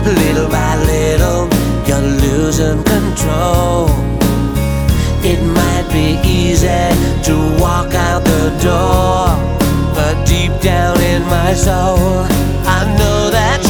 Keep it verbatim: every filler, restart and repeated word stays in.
Little by little, you're losing control. It might be easy to walk out the door, but deep down in my soul, I know that